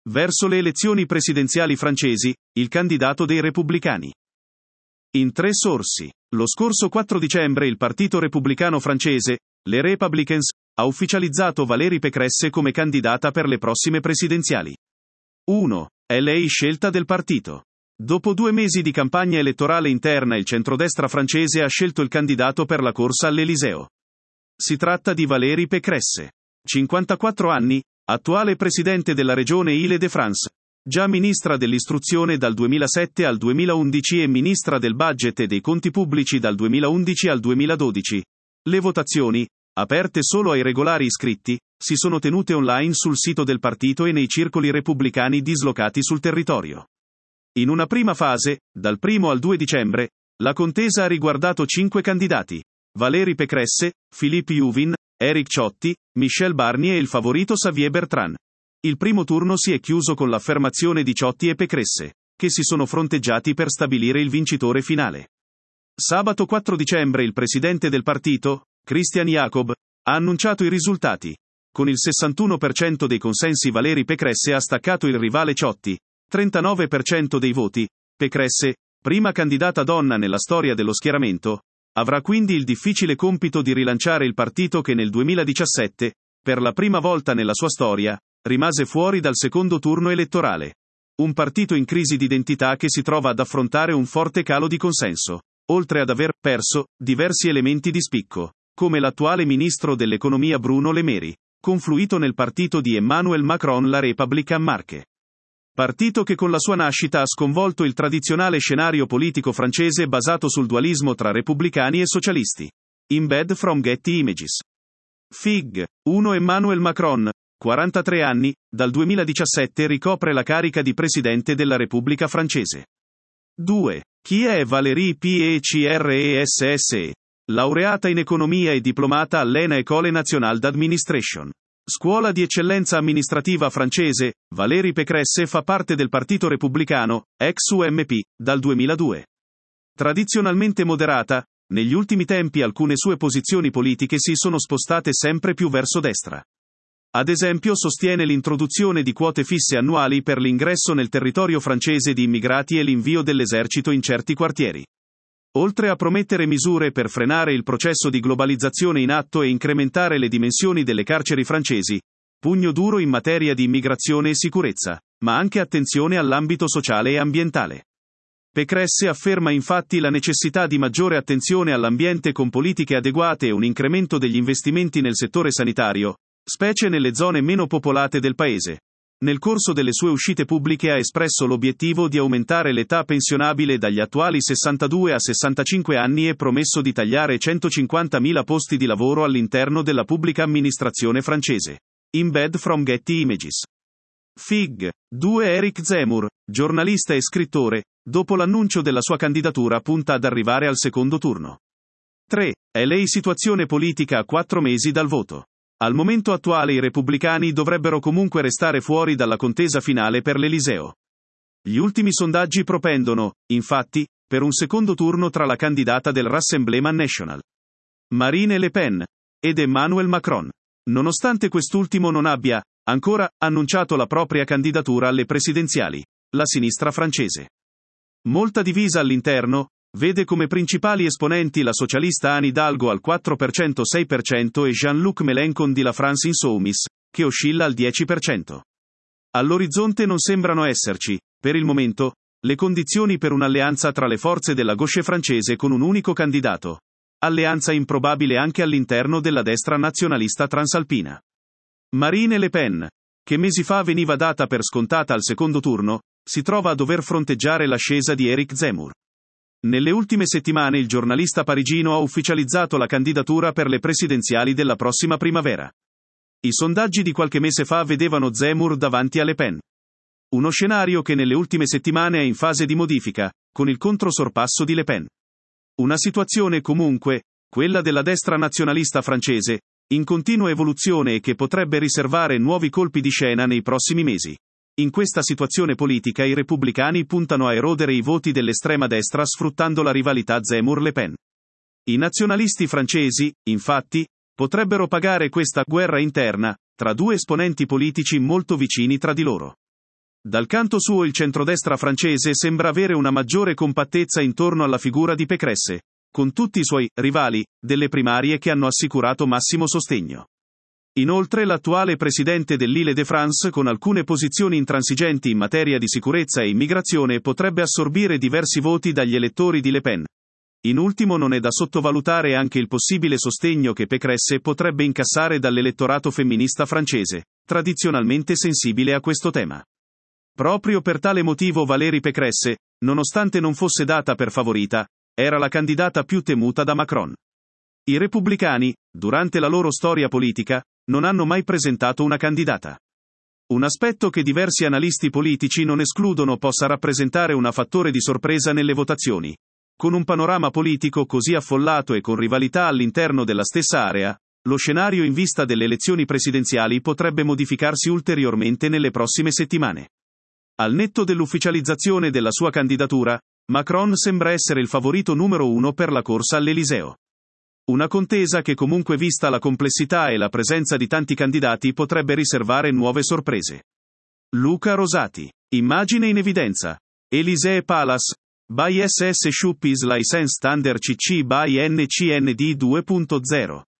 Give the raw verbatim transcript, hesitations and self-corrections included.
Verso le elezioni presidenziali francesi, il candidato dei repubblicani. In tre sorsi. Lo scorso quattro dicembre il Partito Repubblicano francese, les Républicains, ha ufficializzato Valérie Pécresse come candidata per le prossime presidenziali. uno. È lei scelta del partito. Dopo due mesi di campagna elettorale interna il centrodestra francese ha scelto il candidato per la corsa all'Eliseo. Si tratta di Valérie Pécresse. cinquantaquattro anni, attuale presidente della regione Île-de-France, già ministra dell'istruzione dal duemilasette al duemilaundici e ministra del budget e dei conti pubblici dal duemilaundici al duemiladodici. Le votazioni, aperte solo ai regolari iscritti, si sono tenute online sul sito del partito e nei circoli repubblicani dislocati sul territorio. In una prima fase, dal primo al due dicembre, la contesa ha riguardato cinque candidati: Valérie Pécresse, Philippe Juvin, Éric Ciotti, Michel Barnier e il favorito Xavier Bertrand. Il primo turno si è chiuso con l'affermazione di Ciotti e Pécresse, che si sono fronteggiati per stabilire il vincitore finale. Sabato quattro dicembre il presidente del partito, Christian Jacob, ha annunciato i risultati. Con il sessantuno per cento dei consensi Valérie Pécresse ha staccato il rivale Ciotti, trentanove per cento dei voti. Pécresse, prima candidata donna nella storia dello schieramento, avrà quindi il difficile compito di rilanciare il partito che nel duemiladiciassette, per la prima volta nella sua storia, rimase fuori dal secondo turno elettorale. Un partito in crisi di identità che si trova ad affrontare un forte calo di consenso, oltre ad aver perso diversi elementi di spicco, come l'attuale ministro dell'economia Bruno Le Maire, confluito nel partito di Emmanuel Macron, la République en Marche. Partito che con la sua nascita ha sconvolto il tradizionale scenario politico francese basato sul dualismo tra repubblicani e socialisti. Embed from Getty Images. Fig. uno Emmanuel Macron, quarantatré anni, dal duemiladiciassette ricopre la carica di presidente della Repubblica francese. due. Chi è Valérie Pécresse? Laureata in economia e diplomata all'E N A École Nationale d'Administration. Scuola di eccellenza amministrativa francese, Valérie Pécresse fa parte del Partito Repubblicano, ex U M P, dal duemiladue. Tradizionalmente moderata, negli ultimi tempi alcune sue posizioni politiche si sono spostate sempre più verso destra. Ad esempio sostiene l'introduzione di quote fisse annuali per l'ingresso nel territorio francese di immigrati e l'invio dell'esercito in certi quartieri. Oltre a promettere misure per frenare il processo di globalizzazione in atto e incrementare le dimensioni delle carceri francesi, pugno duro in materia di immigrazione e sicurezza, ma anche attenzione all'ambito sociale e ambientale. Pécresse afferma infatti la necessità di maggiore attenzione all'ambiente con politiche adeguate e un incremento degli investimenti nel settore sanitario, specie nelle zone meno popolate del paese. Nel corso delle sue uscite pubbliche ha espresso l'obiettivo di aumentare l'età pensionabile dagli attuali sessantadue a sessantacinque anni e promesso di tagliare centocinquantamila posti di lavoro all'interno della pubblica amministrazione francese. Embed from Getty Images. Fig. due Éric Zemmour, giornalista e scrittore, dopo l'annuncio della sua candidatura punta ad arrivare al secondo turno. tre. È lei situazione politica a quattro mesi dal voto. Al momento attuale i repubblicani dovrebbero comunque restare fuori dalla contesa finale per l'Eliseo. Gli ultimi sondaggi propendono, infatti, per un secondo turno tra la candidata del Rassemblement National, Marine Le Pen, ed Emmanuel Macron. Nonostante quest'ultimo non abbia, ancora, annunciato la propria candidatura alle presidenziali, la sinistra francese, molta divisa all'interno, vede come principali esponenti la socialista Anne Hidalgo al quattro per cento sei per cento e Jean-Luc Mélenchon di La France Insoumise, che oscilla al dieci per cento. All'orizzonte non sembrano esserci, per il momento, le condizioni per un'alleanza tra le forze della gauche francese con un unico candidato. Alleanza improbabile anche all'interno della destra nazionalista transalpina. Marine Le Pen, che mesi fa veniva data per scontata al secondo turno, si trova a dover fronteggiare l'ascesa di Éric Zemmour. Nelle ultime settimane il giornalista parigino ha ufficializzato la candidatura per le presidenziali della prossima primavera. I sondaggi di qualche mese fa vedevano Zemmour davanti a Le Pen. Uno scenario che nelle ultime settimane è in fase di modifica, con il controsorpasso di Le Pen. Una situazione comunque, quella della destra nazionalista francese, in continua evoluzione e che potrebbe riservare nuovi colpi di scena nei prossimi mesi. In questa situazione politica i repubblicani puntano a erodere i voti dell'estrema destra sfruttando la rivalità Zemmour-Le Pen. I nazionalisti francesi, infatti, potrebbero pagare questa guerra interna, tra due esponenti politici molto vicini tra di loro. Dal canto suo il centrodestra francese sembra avere una maggiore compattezza intorno alla figura di Pécresse, con tutti i suoi rivali delle primarie che hanno assicurato massimo sostegno. Inoltre l'attuale presidente dell'Île-de-France, con alcune posizioni intransigenti in materia di sicurezza e immigrazione, potrebbe assorbire diversi voti dagli elettori di Le Pen. In ultimo, non è da sottovalutare anche il possibile sostegno che Pécresse potrebbe incassare dall'elettorato femminista francese, tradizionalmente sensibile a questo tema. Proprio per tale motivo Valérie Pécresse, nonostante non fosse data per favorita, era la candidata più temuta da Macron. I repubblicani, durante la loro storia politica, non hanno mai presentato una candidata. Un aspetto che diversi analisti politici non escludono possa rappresentare un fattore di sorpresa nelle votazioni. Con un panorama politico così affollato e con rivalità all'interno della stessa area, lo scenario in vista delle elezioni presidenziali potrebbe modificarsi ulteriormente nelle prossime settimane. Al netto dell'ufficializzazione della sua candidatura, Macron sembra essere il favorito numero uno per la corsa all'Eliseo. Una contesa che, comunque vista la complessità e la presenza di tanti candidati, potrebbe riservare nuove sorprese. Luca Rosati. Immagine in evidenza. Élysée Palace. By S S Shop is License Under C C by N C N D due punto zero.